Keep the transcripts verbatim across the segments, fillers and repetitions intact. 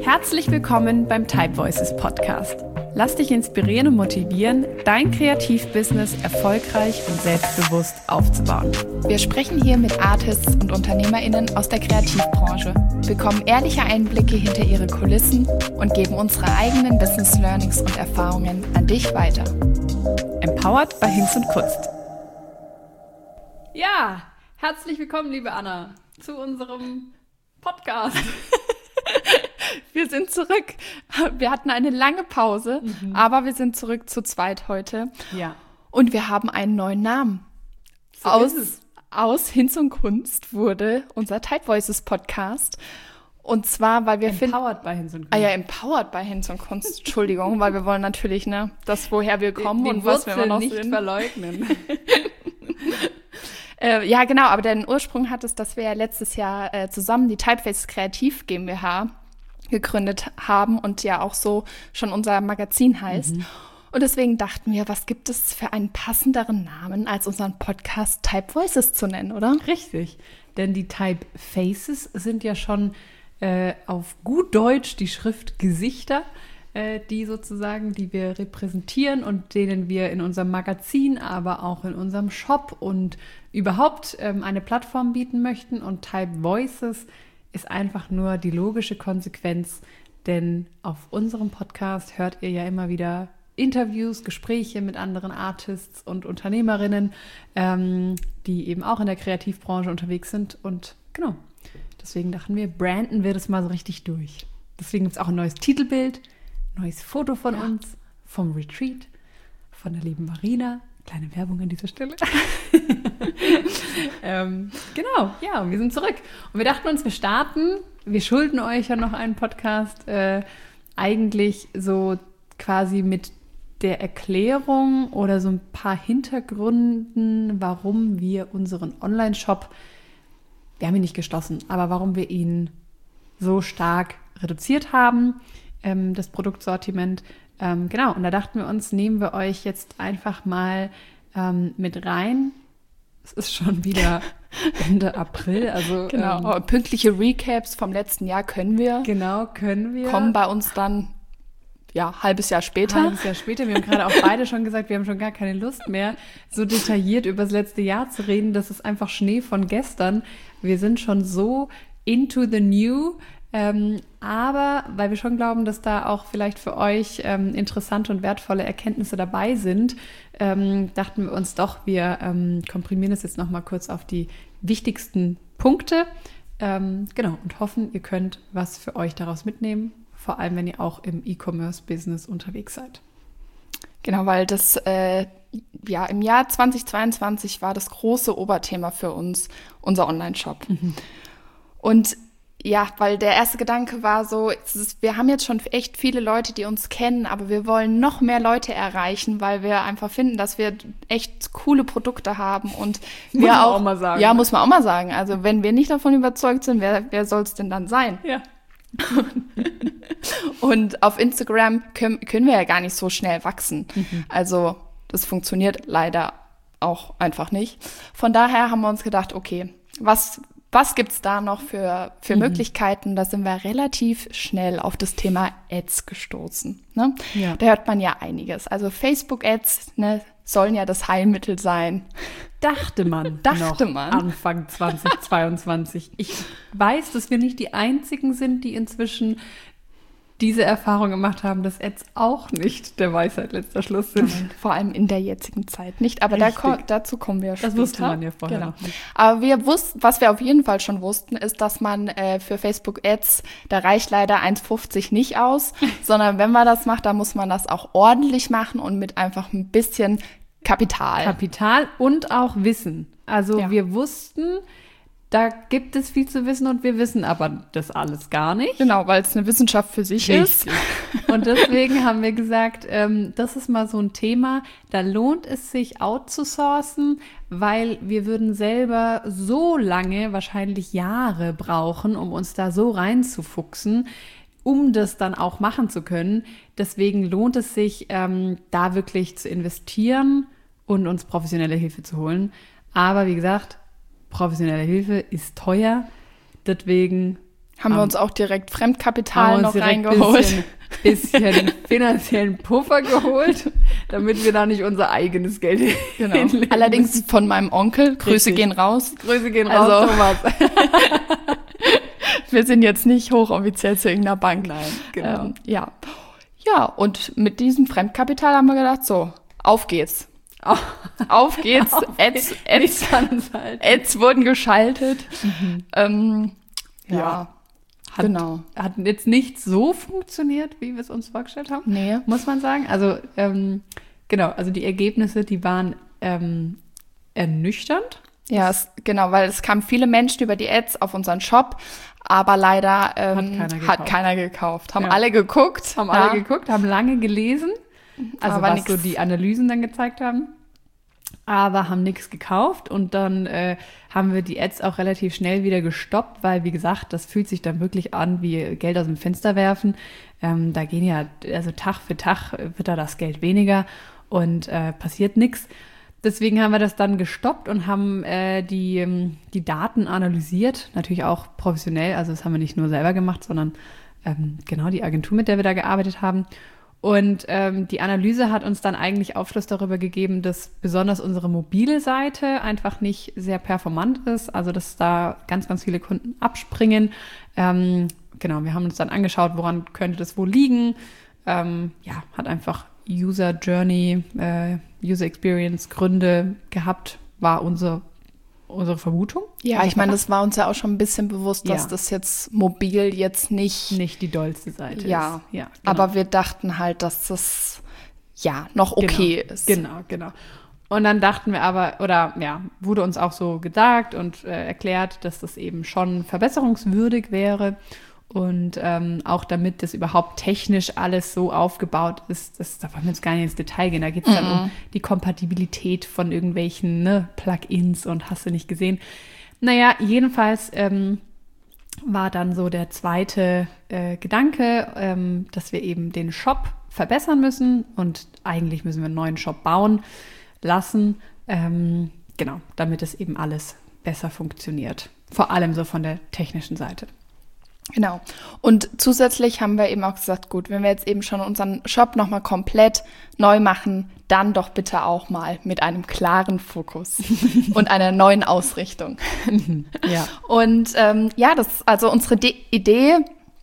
Herzlich willkommen beim Type Voices Podcast. Lass dich inspirieren und motivieren, dein Kreativbusiness erfolgreich und selbstbewusst aufzubauen. Wir sprechen hier mit Artists und UnternehmerInnen aus der Kreativbranche, bekommen ehrliche Einblicke hinter ihre Kulissen und geben unsere eigenen Business Learnings und Erfahrungen an dich weiter. Empowered by Hinz und Kunst. Ja, herzlich willkommen, liebe Anna, zu unserem Podcast. Wir sind zurück. Wir hatten eine lange Pause, mhm. aber wir sind zurück zu zweit heute. Ja. Und wir haben einen neuen Namen. So aus, ist es. aus Hinz und Kunst wurde unser Type Voices Podcast. Und zwar, weil wir finden... Empowered by Hinz und Kunst. Ah ja, Empowered by Hinz und Kunst. Entschuldigung, weil wir wollen natürlich, ne, das, woher wir kommen die, und die was wir immer noch nicht sind. verleugnen. äh, ja, genau, aber den Ursprung hat es, dass wir ja letztes Jahr äh, zusammen die Typeface Kreativ GmbH gegründet haben und ja auch so schon unser Magazin heißt. Mhm. Und deswegen dachten wir, was gibt es für einen passenderen Namen, als unseren Podcast Type Voices zu nennen, oder? Richtig, denn die Type Faces sind ja schon äh, auf gut Deutsch die Schriftgesichter, äh, die sozusagen, die wir repräsentieren und denen wir in unserem Magazin, aber auch in unserem Shop und überhaupt ähm, eine Plattform bieten möchten. Und Type Voices ist einfach nur die logische Konsequenz, denn auf unserem Podcast hört ihr ja immer wieder Interviews, Gespräche mit anderen Artists und Unternehmerinnen, ähm, die eben auch in der Kreativbranche unterwegs sind. Und genau, deswegen dachten wir, branden wir das mal so richtig durch. Deswegen gibt es auch ein neues Titelbild, neues Foto von ja. uns, vom Retreat, von der lieben Marina. Kleine Werbung an dieser Stelle. ähm, genau, ja, wir sind zurück. Und wir dachten uns, wir starten, wir schulden euch ja noch einen Podcast, äh, eigentlich so quasi mit der Erklärung oder so ein paar Hintergründen, warum wir unseren Online-Shop, wir haben ihn nicht geschlossen, aber warum wir ihn so stark reduziert haben, ähm, das Produktsortiment. Ähm, genau, und da dachten wir uns, nehmen wir euch jetzt einfach mal ähm, mit rein. Es ist schon wieder Ende April, also genau. Ähm, pünktliche Recaps vom letzten Jahr können wir. Genau, können wir. Kommen bei uns dann, ja, halbes Jahr später. Halbes Jahr später. Wir haben gerade auch beide schon gesagt, wir haben schon gar keine Lust mehr, so detailliert über das letzte Jahr zu reden. Das ist einfach Schnee von gestern. Wir sind schon so into the new. Ähm, aber weil wir schon glauben, dass da auch vielleicht für euch ähm, interessante und wertvolle Erkenntnisse dabei sind, ähm, dachten wir uns doch, wir ähm, komprimieren das jetzt nochmal kurz auf die wichtigsten Punkte. Ähm, genau, und hoffen, ihr könnt was für euch daraus mitnehmen, vor allem wenn ihr auch im E-Commerce-Business unterwegs seid. Genau, weil das äh, ja im Jahr zweitausendzweiundzwanzig war das große Oberthema für uns, unser Online-Shop. Mhm. Und ja, weil der erste Gedanke war so, ist, wir haben jetzt schon echt viele Leute, die uns kennen, aber wir wollen noch mehr Leute erreichen, weil wir einfach finden, dass wir echt coole Produkte haben und wir muss man auch, auch mal sagen. Ja, muss man auch mal sagen. Also wenn wir nicht davon überzeugt sind, wer, wer soll es denn dann sein? Ja. Und auf Instagram können, können wir ja gar nicht so schnell wachsen. Mhm. Also das funktioniert leider auch einfach nicht. Von daher haben wir uns gedacht, okay, was Was gibt's da noch für, für mhm. Möglichkeiten? Da sind wir relativ schnell auf das Thema Ads gestoßen. Ne? Ja. Da hört man ja einiges. Also Facebook-Ads, ne, sollen ja das Heilmittel sein. Dachte man. Dachte noch man. Anfang zweitausendzweiundzwanzig. Ich weiß, dass wir nicht die Einzigen sind, die inzwischen diese Erfahrung gemacht haben, dass Ads auch nicht der Weisheit letzter Schluss sind. Nein, vor allem in der jetzigen Zeit nicht. Aber da ko- dazu kommen wir später. Das wusste man ja vorher genau. noch nicht. Aber wir wussten, was wir auf jeden Fall schon wussten, ist, dass man äh, für Facebook-Ads, da reicht leider eins fünfzig nicht aus, sondern wenn man das macht, dann muss man das auch ordentlich machen und mit einfach ein bisschen Kapital. Kapital und auch Wissen. Also ja. wir wussten, da gibt es viel zu wissen und wir wissen aber das alles gar nicht. Genau, weil es eine Wissenschaft für sich Richtig. ist. Und deswegen haben wir gesagt, ähm, das ist mal so ein Thema, da lohnt es sich outzusourcen, weil wir würden selber so lange, wahrscheinlich Jahre brauchen, um uns da so reinzufuchsen, um das dann auch machen zu können. Deswegen lohnt es sich, ähm, da wirklich zu investieren und uns professionelle Hilfe zu holen. Aber wie gesagt, professionelle Hilfe ist teuer, deswegen Haben um, wir uns auch direkt Fremdkapital haben noch uns direkt reingeholt. Bisschen, bisschen finanziellen Puffer geholt, damit wir da nicht unser eigenes Geld Genau. hinlegen Allerdings müssen. von meinem Onkel. Grüße Richtig. gehen raus. Grüße gehen Also- raus, Thomas. Wir sind jetzt nicht hochoffiziell zu irgendeiner Bank. Nein, genau. Ähm, ja. Ja, und mit diesem Fremdkapital haben wir gedacht, so, auf geht's. Auf geht's. Auf Ads, Ads, halt. Ads wurden geschaltet. Ähm, ja, Ja. Hat, genau. hat jetzt nicht so funktioniert, wie wir es uns vorgestellt haben, Nee. muss man sagen. Also, ähm, genau, also die Ergebnisse, die waren ähm, ernüchternd. Ja, es, genau, weil es kamen viele Menschen über die Ads auf unseren Shop, aber leider ähm, Hat keiner gekauft. hat keiner gekauft. Haben Ja. alle geguckt. Haben ja. alle geguckt, haben lange gelesen, also Aber was nix. so die Analysen dann gezeigt haben, aber haben nichts gekauft und dann äh, haben wir die Ads auch relativ schnell wieder gestoppt, weil wie gesagt, das fühlt sich dann wirklich an wie Geld aus dem Fenster werfen. Ähm, da gehen ja, also Tag für Tag wird da das Geld weniger und äh, passiert nichts. Deswegen haben wir das dann gestoppt und haben äh, die, ähm, die Daten analysiert, natürlich auch professionell, also das haben wir nicht nur selber gemacht, sondern ähm, genau die Agentur, mit der wir da gearbeitet haben. Und ähm, die Analyse hat uns dann eigentlich Aufschluss darüber gegeben, dass besonders unsere mobile Seite einfach nicht sehr performant ist, also dass da ganz, ganz viele Kunden abspringen. Ähm, genau, wir haben uns dann angeschaut, woran könnte das wohl liegen. Ähm, ja, hat einfach User Journey, äh, User Experience Gründe gehabt, war unser, unsere Vermutung. Ja, ich meine, das war uns ja auch schon ein bisschen bewusst, dass Ja. das jetzt mobil jetzt nicht, Nicht die dollste Seite ja, ist. Ja, genau. aber wir dachten halt, dass das ja noch okay genau, ist. Genau, genau. Und dann dachten wir aber, oder ja, wurde uns auch so gesagt und äh, erklärt, dass das eben schon verbesserungswürdig wäre. Und ähm, auch damit das überhaupt technisch alles so aufgebaut ist, das, da wollen wir jetzt gar nicht ins Detail gehen. Da geht es dann um die Kompatibilität von irgendwelchen ne, Plugins und hast du nicht gesehen. Naja, jedenfalls ähm, war dann so der zweite äh, Gedanke, ähm, dass wir eben den Shop verbessern müssen und eigentlich müssen wir einen neuen Shop bauen lassen, ähm, genau, damit es eben alles besser funktioniert. Vor allem so von der technischen Seite. Genau. Und zusätzlich haben wir eben auch gesagt, gut, wenn wir jetzt eben schon unseren Shop nochmal komplett neu machen, dann doch bitte auch mal mit einem klaren Fokus und einer neuen Ausrichtung. Ja. Und ähm, ja, das, also unsere De- Idee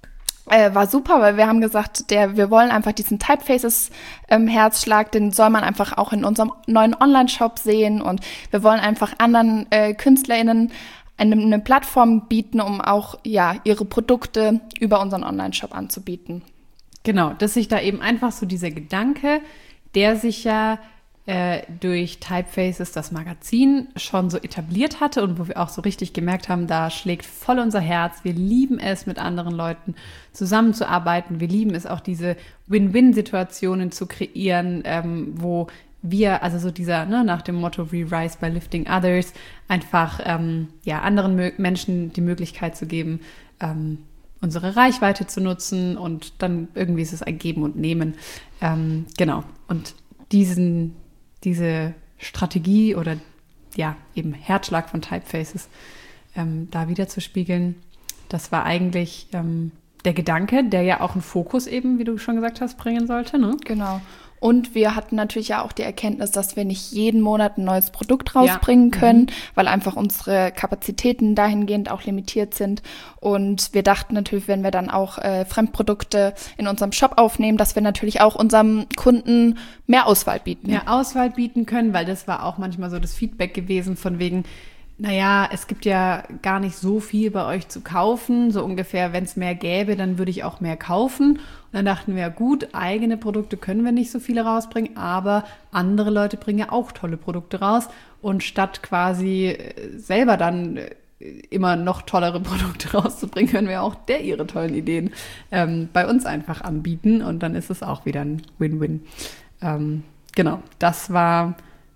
äh, war super, weil wir haben gesagt, der, wir wollen einfach diesen Typefaces-Herzschlag, ähm, den soll man einfach auch in unserem neuen Online-Shop sehen und wir wollen einfach anderen äh, KünstlerInnen eine, eine Plattform bieten, um auch ja ihre Produkte über unseren Online-Shop anzubieten. Genau, dass sich da eben einfach so dieser Gedanke, der sich ja äh, durch Typefaces, das Magazin, schon so etabliert hatte und wo wir auch so richtig gemerkt haben, da schlägt voll unser Herz. Wir lieben es, mit anderen Leuten zusammenzuarbeiten. Wir lieben es auch, diese Win-Win-Situationen zu kreieren, ähm, wo wir, also so dieser, ne, nach dem Motto We Rise by Lifting Others, einfach ähm, ja, anderen Mö- Menschen die Möglichkeit zu geben, ähm, unsere Reichweite zu nutzen und dann irgendwie ist es ein Geben und Nehmen. Ähm, genau. Und diesen, diese Strategie oder ja, eben Herzschlag von Typefaces ähm, da wieder zu spiegeln, das war eigentlich ähm, der Gedanke, der ja auch einen Fokus eben, wie du schon gesagt hast, bringen sollte, ne? Genau. Und wir hatten natürlich ja auch die Erkenntnis, dass wir nicht jeden Monat ein neues Produkt rausbringen Ja. können, Mhm. weil einfach unsere Kapazitäten dahingehend auch limitiert sind. Und wir dachten natürlich, wenn wir dann auch äh, Fremdprodukte in unserem Shop aufnehmen, dass wir natürlich auch unserem Kunden mehr Auswahl bieten. mehr Auswahl bieten können, weil das war auch manchmal so das Feedback gewesen von wegen, naja, es gibt ja gar nicht so viel bei euch zu kaufen, so ungefähr, wenn es mehr gäbe, dann würde ich auch mehr kaufen. Und dann dachten wir, gut, eigene Produkte können wir nicht so viele rausbringen, aber andere Leute bringen ja auch tolle Produkte raus. Und statt quasi selber dann immer noch tollere Produkte rauszubringen, können wir auch der ihre tollen Ideen ähm, bei uns einfach anbieten. Und dann ist es auch wieder ein Win-Win. Ähm, genau, das war,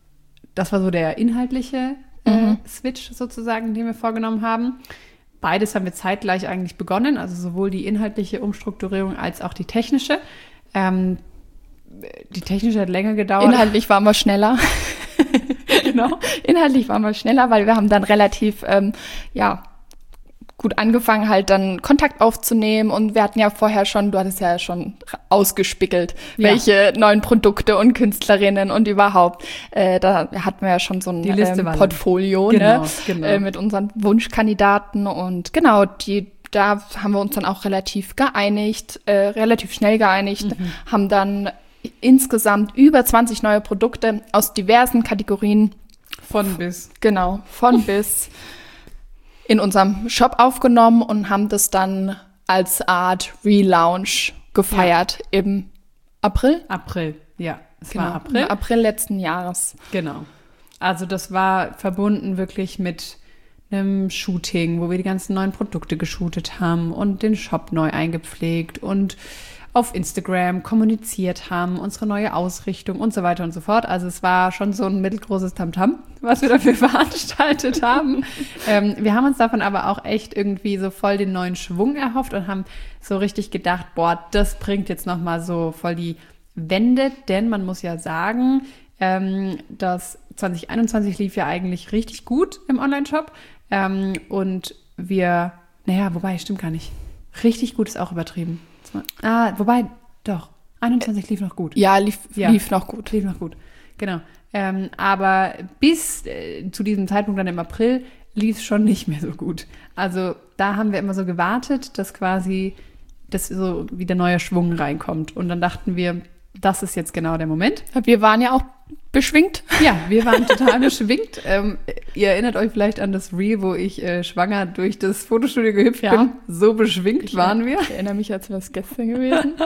das war so der inhaltliche äh, Switch sozusagen, den wir vorgenommen haben. Beides haben wir zeitgleich eigentlich begonnen, also sowohl die inhaltliche Umstrukturierung als auch die technische. Ähm, die technische hat länger gedauert. Inhaltlich waren wir schneller. Genau. Inhaltlich waren wir schneller, weil wir haben dann relativ, ähm, ja, gut angefangen, halt dann Kontakt aufzunehmen. Und wir hatten ja vorher schon, du hattest ja schon ausgespickelt, Ja. welche neuen Produkte und Künstlerinnen und überhaupt. Äh, da hatten wir ja schon so ein Die Liste ähm, war lang. Portfolio, Genau, ne? genau. Äh, mit unseren Wunschkandidaten. Und genau, die da haben wir uns dann auch relativ geeinigt, äh, relativ schnell geeinigt, Mhm. haben dann insgesamt über zwanzig neue Produkte aus diversen Kategorien, Von bis. genau, von bis, in unserem Shop aufgenommen und haben das dann als Art Relaunch gefeiert im April. April, ja. Es Genau, war April. Im April letzten Jahres. Genau. Also das war verbunden wirklich mit einem Shooting, wo wir die ganzen neuen Produkte geshootet haben und den Shop neu eingepflegt und auf Instagram kommuniziert haben, unsere neue Ausrichtung und so weiter und so fort. Also es war schon so ein mittelgroßes Tamtam, was wir dafür veranstaltet haben. ähm, wir haben uns davon aber auch echt irgendwie so voll den neuen Schwung erhofft und haben so richtig gedacht, boah, das bringt jetzt nochmal so voll die Wende, denn man muss ja sagen, ähm, dass zwanzig einundzwanzig lief ja eigentlich richtig gut im Online-Shop ähm, und wir, naja, wobei, stimmt gar nicht. Richtig gut ist auch übertrieben. Ah, wobei, doch, einundzwanzig lief noch gut. Ja, lief, Ja. lief noch gut. Lief noch gut, genau. Ähm, aber bis äh, zu diesem Zeitpunkt dann im April lief es schon nicht mehr so gut. Also da haben wir immer so gewartet, dass quasi dass so wieder neuer Schwung reinkommt. Und dann dachten wir, das ist jetzt genau der Moment. Wir waren ja auch beschwingt. Ja, wir waren total beschwingt. Ähm, ihr erinnert euch vielleicht an das Reel, wo ich äh, schwanger durch das Fotostudio gehüpft Ja. bin. So beschwingt Ich waren wir. Ich erinnere mich, als wäre es gestern gewesen.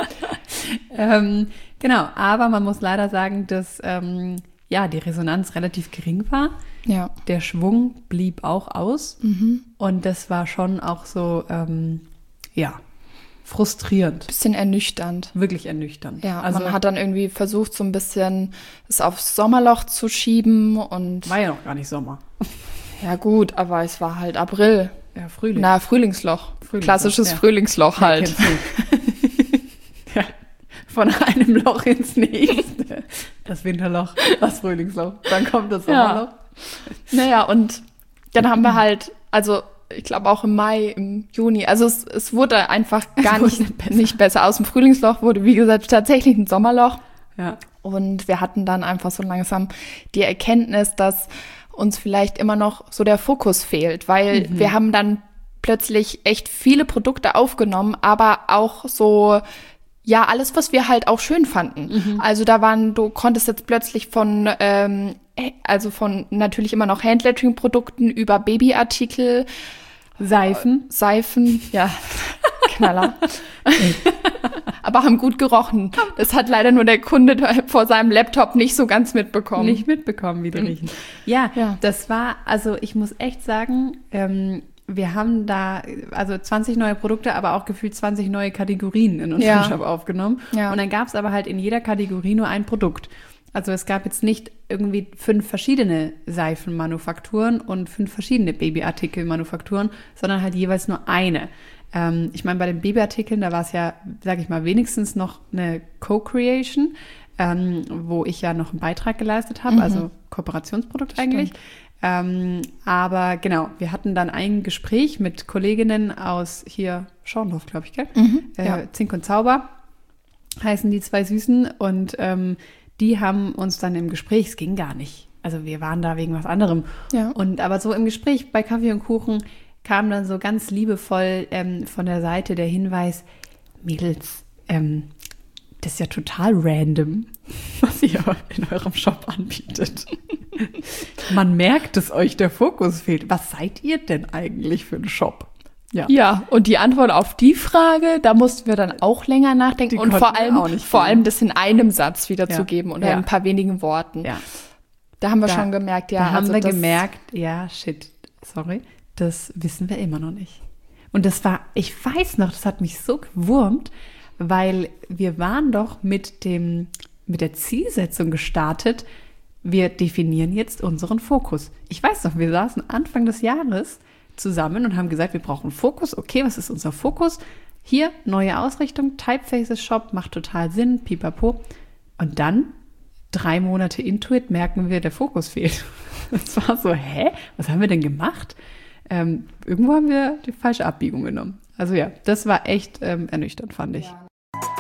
ähm, genau, aber man muss leider sagen, dass ähm, ja, die Resonanz relativ gering war. Ja. Der Schwung blieb auch aus. Mhm. Und das war schon auch so, ähm, ja, frustrierend. Bisschen ernüchternd. Wirklich ernüchternd. Ja, also man hat dann irgendwie versucht, so ein bisschen es aufs Sommerloch zu schieben und war ja noch gar nicht Sommer. ja gut, aber es war halt April. Ja, Frühling. Na, Frühlingsloch. Frühlingsloch, Klassisches ja. Frühlingsloch halt. Kennst du. Ja, von einem Loch ins nächste. Das Winterloch, das Frühlingsloch. Dann kommt das Sommerloch. Naja, und dann haben wir halt, also ich glaube auch im Mai, im Juni, also es, es wurde einfach gar Es wurde nicht, besser. nicht besser. Aus dem Frühlingsloch wurde, wie gesagt, tatsächlich ein Sommerloch. Ja. Und wir hatten dann einfach so langsam die Erkenntnis, dass uns vielleicht immer noch so der Fokus fehlt, weil Mhm. wir haben dann plötzlich echt viele Produkte aufgenommen, aber auch so, ja, alles, was wir halt auch schön fanden. Mhm. Also da waren, du konntest jetzt plötzlich von, ähm, also von natürlich immer noch Handlettering-Produkten über Babyartikel, Seifen. Seifen, ja, Knaller. Aber haben gut gerochen. Das hat leider nur der Kunde vor seinem Laptop nicht so ganz mitbekommen. Nicht mitbekommen, wie die riechen. Ja, Ja. das war, also ich muss echt sagen, ähm, wir haben da also zwanzig neue Produkte, aber auch gefühlt zwanzig neue Kategorien in unserem Ja. Shop aufgenommen. Ja. Und dann gab es aber halt in jeder Kategorie nur ein Produkt. Also es gab jetzt nicht irgendwie fünf verschiedene Seifenmanufakturen und fünf verschiedene Babyartikelmanufakturen, sondern halt jeweils nur eine. Ähm, ich meine, bei den Babyartikeln, da war es ja, sage ich mal, wenigstens noch eine Co-Creation, ähm, wo ich ja noch einen Beitrag geleistet habe, Mhm. also Kooperationsprodukt Stimmt. eigentlich. Ähm, aber genau, wir hatten dann ein Gespräch mit Kolleginnen aus hier Schorndorf, glaube ich, gell? Mhm, äh, ja. Zink und Zauber heißen die zwei Süßen und ähm, die haben uns dann im Gespräch, es ging gar nicht, also wir waren da wegen was anderem. Ja. Und aber so im Gespräch bei Kaffee und Kuchen kam dann so ganz liebevoll ähm, von der Seite der Hinweis, Mädels, ähm, das ist ja total random, was ihr in eurem Shop anbietet. Man merkt, dass euch der Fokus fehlt. Was seid ihr denn eigentlich für ein Shop? Ja. Ja, und die Antwort auf die Frage, da mussten wir dann auch länger nachdenken Die und konnten vor wir allem, auch nicht vor geben. allem das in einem Satz wiederzugeben Ja. oder Ja. in ein paar wenigen Worten. Ja. Da haben wir Da- schon gemerkt, ja. da haben also wir das, gemerkt, ja, shit, sorry, das wissen wir immer noch nicht. Und das war, ich weiß noch, das hat mich so gewurmt, weil wir waren doch mit dem, mit der Zielsetzung gestartet, wir definieren jetzt unseren Fokus. Ich weiß noch, wir saßen Anfang des Jahres zusammen und haben gesagt, wir brauchen Fokus. Okay, was ist unser Fokus? Hier, neue Ausrichtung, Typefaces Shop, macht total Sinn, pipapo. Und dann, drei Monate Intuit, merken wir, der Fokus fehlt. Es war so, hä? Was haben wir denn gemacht? ähm, irgendwo haben wir die falsche Abbiegung genommen. Also ja, das war echt ähm, ernüchternd, fand ich. Ja.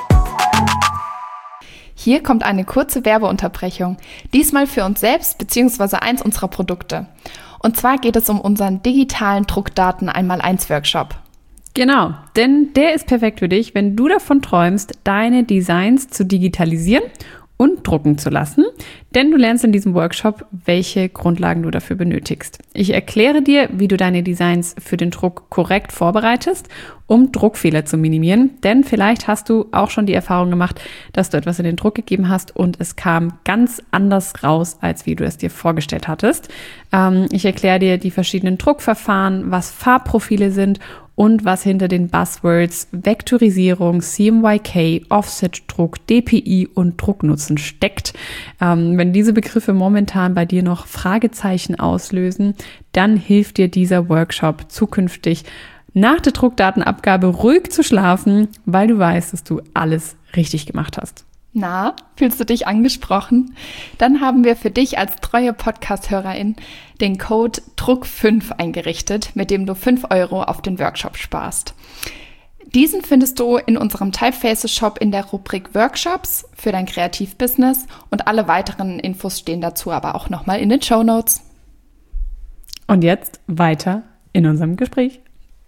Hier kommt eine kurze Werbeunterbrechung, diesmal für uns selbst bzw. eins unserer Produkte. Und zwar geht es um unseren digitalen Druckdaten einmal eins Workshop. Genau, denn der ist perfekt für dich, wenn du davon träumst, deine Designs zu digitalisieren und drucken zu lassen, denn du lernst in diesem Workshop, welche Grundlagen du dafür benötigst. Ich erkläre dir, wie du deine Designs für den Druck korrekt vorbereitest, um Druckfehler zu minimieren, denn vielleicht hast du auch schon die Erfahrung gemacht, dass du etwas in den Druck gegeben hast und es kam ganz anders raus, als wie du es dir vorgestellt hattest. Ähm, ich erkläre dir die verschiedenen Druckverfahren, was Farbprofile sind und was hinter den Buzzwords Vektorisierung, C M Y K, Offset-Druck, D P I und Drucknutzen steckt. Ähm, wenn diese Begriffe momentan bei dir noch Fragezeichen auslösen, dann hilft dir dieser Workshop zukünftig nach der Druckdatenabgabe ruhig zu schlafen, weil du weißt, dass du alles richtig gemacht hast. Na, fühlst du dich angesprochen? Dann haben wir für dich als treue Podcast-Hörerin den Code Druck fünf eingerichtet, mit dem du fünf Euro auf den Workshop sparst. Diesen findest du in unserem Typefaces Shop in der Rubrik Workshops für dein Kreativbusiness und alle weiteren Infos stehen dazu aber auch nochmal in den Shownotes. Und jetzt weiter in unserem Gespräch.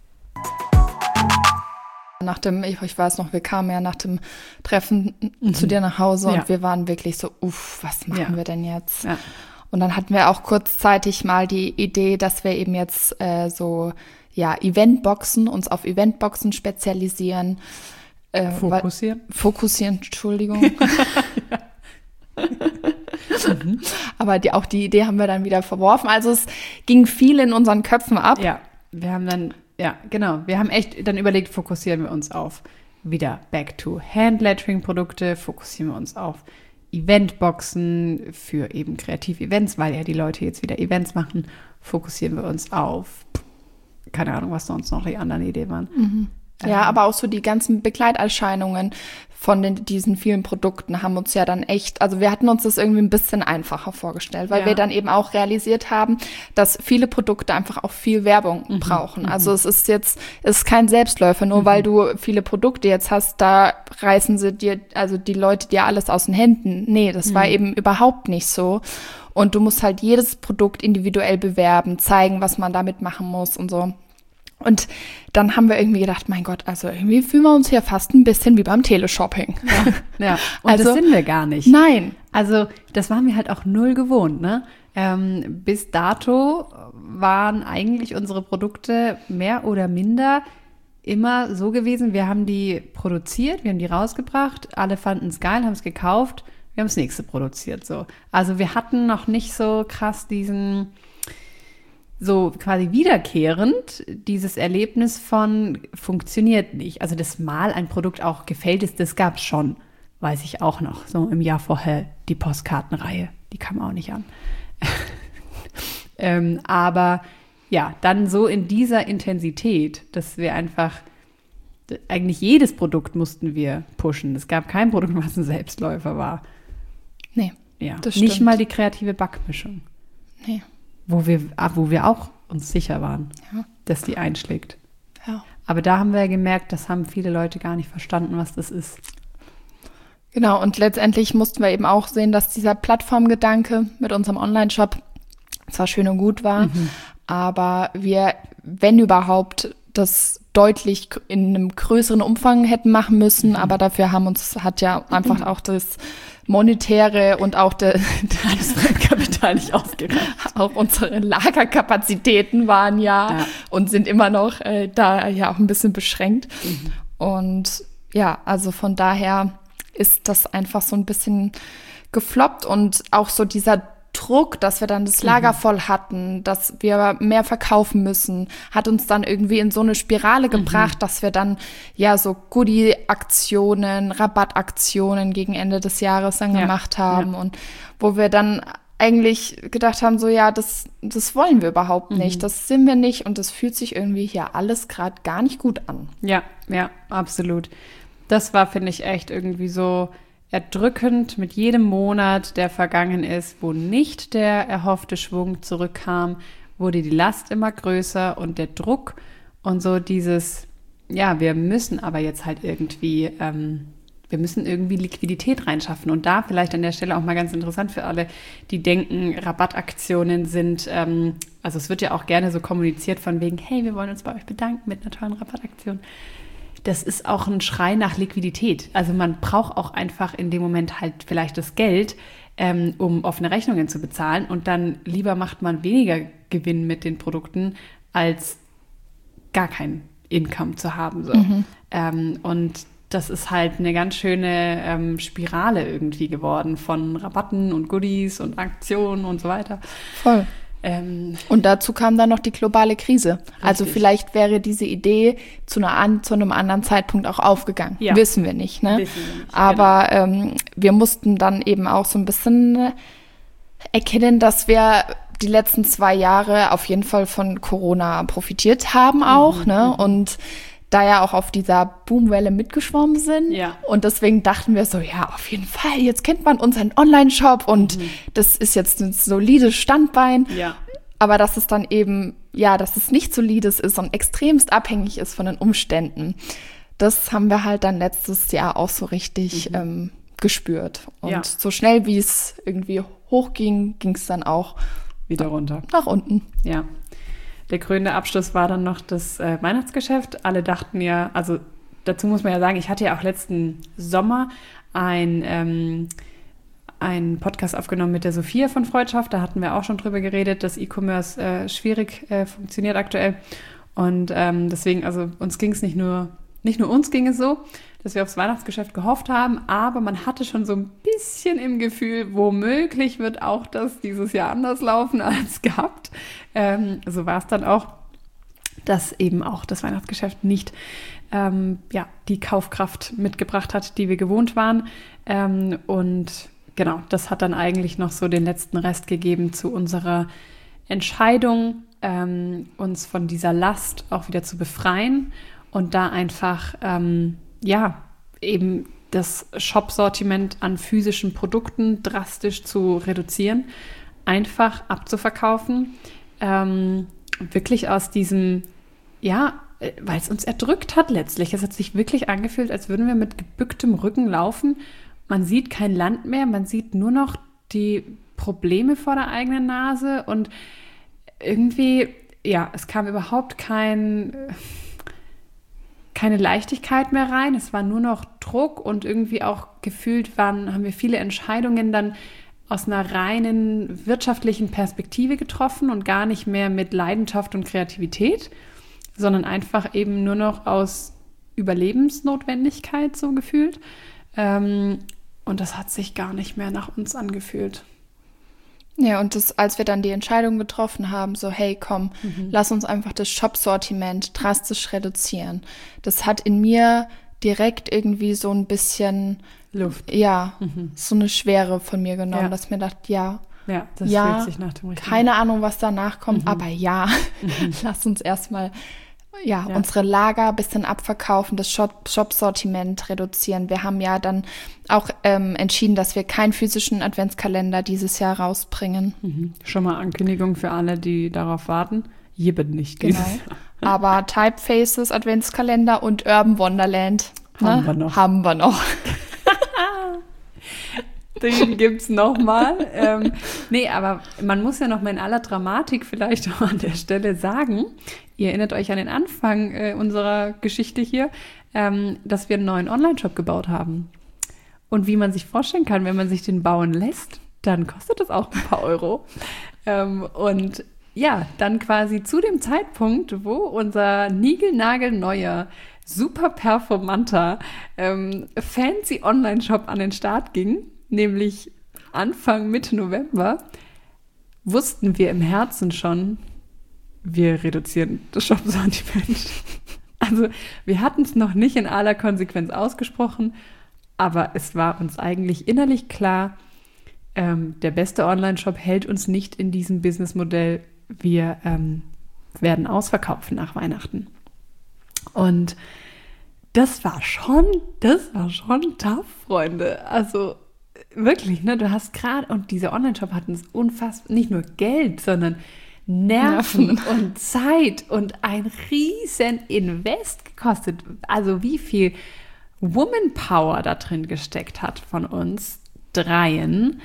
Nach dem, ich, ich weiß noch, wir kamen ja nach dem Treffen mhm. zu dir nach Hause ja. und wir waren wirklich so, uff, was machen ja. wir denn jetzt? Ja. Und dann hatten wir auch kurzzeitig mal die Idee, dass wir eben jetzt äh, so, ja, Eventboxen, uns auf Eventboxen spezialisieren. Äh, fokussieren. Weil, fokussieren, Entschuldigung. mhm. Aber die, auch die Idee haben wir dann wieder verworfen. Also es ging viel in unseren Köpfen ab. Ja, wir haben dann Ja, genau. Wir haben echt dann überlegt, fokussieren wir uns auf wieder Back to Hand-Lettering-Produkte, fokussieren wir uns auf Eventboxen für eben Kreativ-Events, weil ja die Leute jetzt wieder Events machen, fokussieren wir uns auf, keine Ahnung, was sonst noch die anderen Ideen waren. Mhm. Ja, ähm. aber auch so die ganzen Begleiterscheinungen von den, diesen vielen Produkten haben uns ja dann echt, also wir hatten uns das irgendwie ein bisschen einfacher vorgestellt, weil ja. wir dann eben auch realisiert haben, dass viele Produkte einfach auch viel Werbung mhm. brauchen. Also mhm. es ist jetzt, es ist kein Selbstläufer, nur mhm. weil du viele Produkte jetzt hast, da reißen sie dir, also die Leute dir alles aus den Händen. Nee, das mhm. war eben überhaupt nicht so. Und du musst halt jedes Produkt individuell bewerben, zeigen, was man damit machen muss und so. Und dann haben wir irgendwie gedacht, mein Gott, also irgendwie fühlen wir uns hier fast ein bisschen wie beim Teleshopping. Ja, ja. Und also, das sind wir gar nicht. Nein. Also das waren wir halt auch null gewohnt, ne? Ähm, bis dato waren eigentlich unsere Produkte mehr oder minder immer so gewesen, wir haben die produziert, wir haben die rausgebracht, alle fanden es geil, haben es gekauft, wir haben das nächste produziert. So. Also wir hatten noch nicht so krass diesen... so quasi wiederkehrend dieses Erlebnis von funktioniert nicht. Also dass mal ein Produkt auch gefällt ist, das gab es schon, weiß ich auch noch. So im Jahr vorher die Postkartenreihe, die kam auch nicht an. ähm, aber ja, dann so in dieser Intensität, dass wir einfach, eigentlich jedes Produkt mussten wir pushen. Es gab kein Produkt, was ein Selbstläufer war. Nee, ja, das nicht stimmt. mal die kreative Backmischung. Nee. Wo wir, wo wir auch uns sicher waren, ja. dass die einschlägt. Ja. Aber da haben wir gemerkt, das haben viele Leute gar nicht verstanden, was das ist. Genau, und letztendlich mussten wir eben auch sehen, dass dieser Plattformgedanke mit unserem Online-Shop zwar schön und gut war, mhm. aber wir, wenn überhaupt, das deutlich in einem größeren Umfang hätten machen müssen, mhm. aber dafür haben uns, hat ja einfach mhm. auch das Monetäre und auch der, das Fremdkapital nicht ausgereicht. Auch unsere Lagerkapazitäten waren ja, ja. und sind immer noch äh, da ja auch ein bisschen beschränkt. Mhm. Und ja, also von daher ist das einfach so ein bisschen gefloppt und auch so dieser Druck, dass wir dann das Lager mhm. voll hatten, dass wir mehr verkaufen müssen, hat uns dann irgendwie in so eine Spirale gebracht, mhm. dass wir dann ja so Goodie-Aktionen, Rabattaktionen gegen Ende des Jahres dann ja. gemacht haben ja. und wo wir dann eigentlich gedacht haben, so ja, das, das wollen wir überhaupt nicht, mhm. das sind wir nicht und das fühlt sich irgendwie hier alles gerade gar nicht gut an. Ja, ja, absolut. Das war, finde ich, echt irgendwie so erdrückend mit jedem Monat, der vergangen ist, wo nicht der erhoffte Schwung zurückkam, wurde die Last immer größer und der Druck und so dieses, ja, wir müssen aber jetzt halt irgendwie, ähm, wir müssen irgendwie Liquidität reinschaffen. Und da vielleicht an der Stelle auch mal ganz interessant für alle, die denken, Rabattaktionen sind, ähm, also es wird ja auch gerne so kommuniziert von wegen, hey, wir wollen uns bei euch bedanken mit einer tollen Rabattaktion. Das ist auch ein Schrei nach Liquidität. Also man braucht auch einfach in dem Moment halt vielleicht das Geld, ähm, um offene Rechnungen zu bezahlen. Und dann lieber macht man weniger Gewinn mit den Produkten, als gar kein Income zu haben. So. Mhm. Ähm, und das ist halt eine ganz schöne ähm, Spirale irgendwie geworden von Rabatten und Goodies und Aktionen und so weiter. Voll. Ähm, und dazu kam dann noch die globale Krise. Richtig. Also vielleicht wäre diese Idee zu, einer, zu einem anderen Zeitpunkt auch aufgegangen. Ja. Wissen wir nicht. Ne? Wissen wir nicht, aber genau. ähm, wir mussten dann eben auch so ein bisschen erkennen, dass wir die letzten zwei Jahre auf jeden Fall von Corona profitiert haben auch. Mhm, ne? Mhm. Und da ja auch auf dieser Boomwelle mitgeschwommen sind. Ja. Und deswegen dachten wir so, ja, auf jeden Fall, jetzt kennt man unseren Online-Shop und mhm. das ist jetzt ein solides Standbein. Ja. Aber dass es dann eben, ja, dass es nicht solides ist und extremst abhängig ist von den Umständen, das haben wir halt dann letztes Jahr auch so richtig mhm. ähm, gespürt. Und ja. so schnell, wie es irgendwie hochging, ging es dann auch wieder runter. Nach unten. Ja. Der krönende Abschluss war dann noch das äh, Weihnachtsgeschäft. Alle dachten ja, also dazu muss man ja sagen, ich hatte ja auch letzten Sommer ein, ähm, einen Podcast aufgenommen mit der Sophia von Freundschaft. Da hatten wir auch schon drüber geredet, dass E-Commerce äh, schwierig äh, funktioniert aktuell. Und ähm, deswegen, also uns ging es nicht nur, nicht nur uns ging es so, dass wir aufs Weihnachtsgeschäft gehofft haben, aber man hatte schon so ein bisschen im Gefühl, womöglich wird auch das dieses Jahr anders laufen als gehabt. Ähm, so war es dann auch, dass eben auch das Weihnachtsgeschäft nicht ähm, ja, die Kaufkraft mitgebracht hat, die wir gewohnt waren. Ähm, und genau, das hat dann eigentlich noch so den letzten Rest gegeben zu unserer Entscheidung, ähm, uns von dieser Last auch wieder zu befreien und da einfach ähm, ja, eben das Shop-Sortiment an physischen Produkten drastisch zu reduzieren, einfach abzuverkaufen, ähm, wirklich aus diesem, ja, weil es uns erdrückt hat letztlich. Es hat sich wirklich angefühlt, als würden wir mit gebücktem Rücken laufen. Man sieht kein Land mehr, man sieht nur noch die Probleme vor der eigenen Nase und irgendwie, ja, es kam überhaupt kein... keine Leichtigkeit mehr rein. Es war nur noch Druck und irgendwie auch gefühlt waren, haben wir viele Entscheidungen dann aus einer reinen wirtschaftlichen Perspektive getroffen und gar nicht mehr mit Leidenschaft und Kreativität, sondern einfach eben nur noch aus Überlebensnotwendigkeit so gefühlt. Ähm, und das hat sich gar nicht mehr nach uns angefühlt. Ja, und das, als wir dann die Entscheidung getroffen haben, so hey, komm, mhm. lass uns einfach das Shop-Sortiment drastisch reduzieren. Das hat in mir direkt irgendwie so ein bisschen Luft. Ja, mhm. so eine Schwere von mir genommen, ja. dass mir dachte, ja, ja, das ja fühlt sich nach dem richtigen. Keine Ahnung, was danach kommt, mhm. aber ja, mhm. lass uns erstmal Ja, Ja. unsere Lager ein bisschen abverkaufen, das Shop- Shop-Sortiment reduzieren. Wir haben ja dann auch ähm, entschieden, dass wir keinen physischen Adventskalender dieses Jahr rausbringen. Mhm. Schon mal Ankündigung für alle, die darauf warten. Jeben nicht. Genau. dieses Jahr. Aber Typefaces, Adventskalender und Urban Wonderland Haben ne, wir noch. Haben wir noch. Den gibt's nochmal. ähm, nee, aber man muss ja noch mal in aller Dramatik vielleicht auch an der Stelle sagen, ihr erinnert euch an den Anfang äh, unserer Geschichte hier, ähm, dass wir einen neuen Online-Shop gebaut haben. Und wie man sich vorstellen kann, wenn man sich den bauen lässt, dann kostet das auch ein paar Euro. ähm, und ja, dann quasi zu dem Zeitpunkt, wo unser niegelnagelneuer, super performanter, ähm, fancy Online-Shop an den Start ging, nämlich Anfang, Mitte November, wussten wir im Herzen schon, wir reduzieren das Shop-Sortiment. Also wir hatten es noch nicht in aller Konsequenz ausgesprochen, aber es war uns eigentlich innerlich klar, ähm, der beste Online-Shop hält uns nicht in diesem Businessmodell. Wir ähm, werden ausverkaufen nach Weihnachten. Und das war schon, das war schon tough, Freunde. Also wirklich, ne? Du hast gerade, und diese Online-Shop hatten es unfassbar, nicht nur Geld, sondern Nerven, Nerven. und Zeit und ein riesen Invest gekostet. Also wie viel Woman Power da drin gesteckt hat von uns dreien,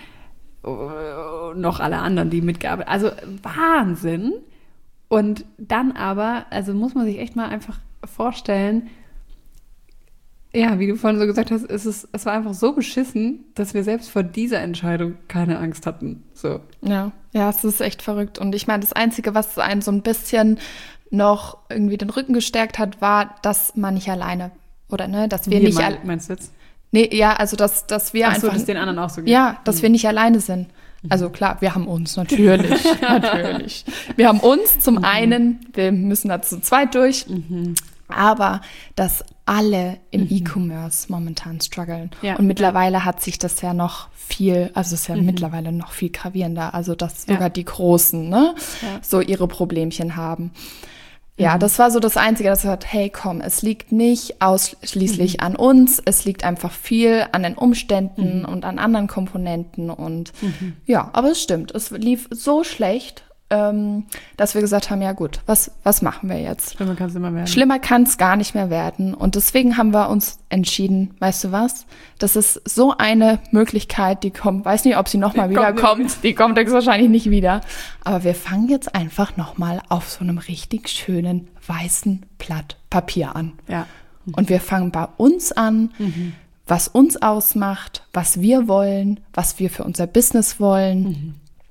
noch alle anderen, die mitgearbeitet haben. Also Wahnsinn. Und dann aber, also muss man sich echt mal einfach vorstellen, ja, wie du vorhin so gesagt hast, es, ist, es war einfach so beschissen, dass wir selbst vor dieser Entscheidung keine Angst hatten. So. Ja, ja, es ist echt verrückt. Und ich meine, das Einzige, was einen so ein bisschen noch irgendwie den Rücken gestärkt hat, war, dass man nicht alleine, oder ne, dass wir, wir nicht mein, alleine. Meinst du jetzt? Nee, ja, also dass, dass wir Ach so, einfach. dass den anderen auch so geht. Ja, dass mhm. wir nicht alleine sind. Also klar, wir haben uns, natürlich, natürlich. Wir haben uns zum mhm. einen, wir müssen da zu zweit durch, Mhm. aber dass alle im Mhm. E-Commerce momentan strugglen. Ja. Und mittlerweile hat sich das ja noch viel, also es ist ja Mhm. mittlerweile noch viel gravierender, also dass Ja. sogar die Großen, ne, Ja. so ihre Problemchen haben. Ja, Mhm. das war so das Einzige, dass er sagt, hey, komm, es liegt nicht ausschließlich Mhm. an uns, es liegt einfach viel an den Umständen Mhm. und an anderen Komponenten und Mhm. ja, aber es stimmt, es lief so schlecht, ähm, dass wir gesagt haben, ja gut, was, was machen wir jetzt? Schlimmer kann es immer werden. Schlimmer kann es gar nicht mehr werden. Und deswegen haben wir uns entschieden, weißt du was? Das ist so eine Möglichkeit, die kommt, weiß nicht, ob sie nochmal Die wieder kommt kommt. nicht. Die kommt jetzt wahrscheinlich nicht wieder. Aber wir fangen jetzt einfach nochmal auf so einem richtig schönen weißen Blatt Papier an. Ja. Und wir fangen bei uns an, Mhm. was uns ausmacht, was wir wollen, was wir für unser Business wollen. Mhm.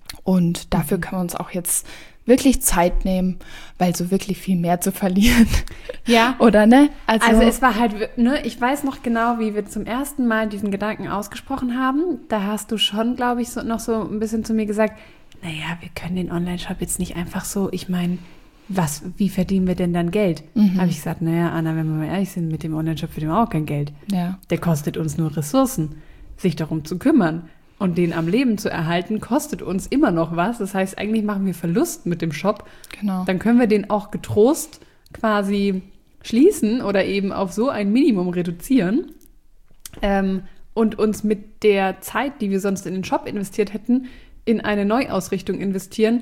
Und dafür können wir uns auch jetzt wirklich Zeit nehmen, weil so wirklich viel mehr zu verlieren. Ja. Oder ne? Also es war halt, ne, ich weiß noch genau, wie wir zum ersten Mal diesen Gedanken ausgesprochen haben. Da hast du schon, glaube ich, so, noch so ein bisschen zu mir gesagt, naja, wir können den Online-Shop jetzt nicht einfach so, ich meine, was, wie verdienen wir denn dann Geld? Mhm. Habe ich gesagt, naja, Anna, wenn wir mal ehrlich sind, mit dem Online-Shop verdienen wir auch kein Geld. Ja. Der kostet uns nur Ressourcen, sich darum zu kümmern. Und den am Leben zu erhalten, kostet uns immer noch was. Das heißt, eigentlich machen wir Verlust mit dem Shop. Genau. Dann können wir den auch getrost quasi schließen oder eben auf so ein Minimum reduzieren ähm, und uns mit der Zeit, die wir sonst in den Shop investiert hätten, in eine Neuausrichtung investieren,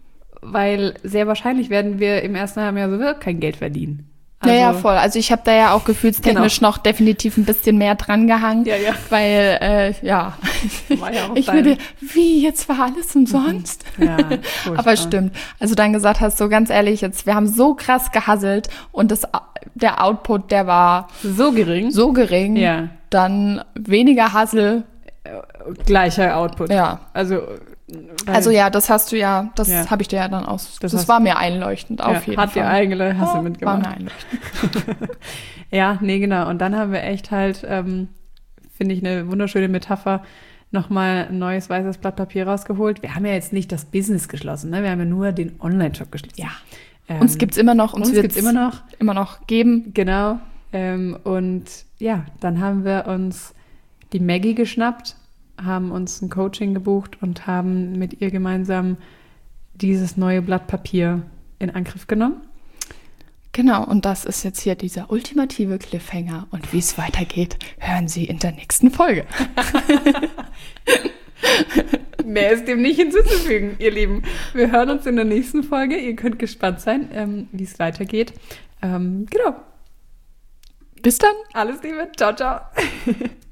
weil sehr wahrscheinlich werden wir im ersten Halbjahr sowieso kein Geld verdienen. Also, ja, ja, voll. Also ich habe da ja auch gefühlstechnisch Genau. noch definitiv ein bisschen mehr dran gehangen. Ja, ja. Weil, äh, ja, War ja auch ich dein- würde, wie, jetzt war alles umsonst? Ja, Aber stimmt. Also dann gesagt hast, so ganz ehrlich, jetzt, wir haben so krass gehasselt und das, der Output, der war So gering. so gering, Ja. dann weniger Hassel. Gleicher Output. Ja. Also, weil- Also ja, das hast du ja, das Ja. habe ich dir ja dann aus, Das das, hast- war mir einleuchtend, auf ja, jeden hat Fall. dir eigene Hasse Ja, mitgemacht. War mir einleuchtend. Ja, nee, genau. Und dann haben wir echt halt, ähm, finde ich, eine wunderschöne Metapher, nochmal ein neues weißes Blatt Papier rausgeholt. Wir haben ja jetzt nicht das Business geschlossen, ne? Wir haben ja nur den Online-Shop geschlossen. Ja. Ähm, Uns gibt's immer noch, uns, uns wird's gibt's immer noch. immer noch geben. Genau. Ähm, und ja, dann haben wir uns die Maggie geschnappt, haben uns ein Coaching gebucht und haben mit ihr gemeinsam dieses neue Blatt Papier in Angriff genommen. Genau, und das ist jetzt hier dieser ultimative Cliffhanger. Und wie es weitergeht, hören Sie in der nächsten Folge. Mehr ist dem nicht hinzuzufügen, ihr Lieben. Wir hören uns in der nächsten Folge. Ihr könnt gespannt sein, ähm, wie es weitergeht. Ähm, genau. Bis dann. Alles Liebe. Ciao, ciao.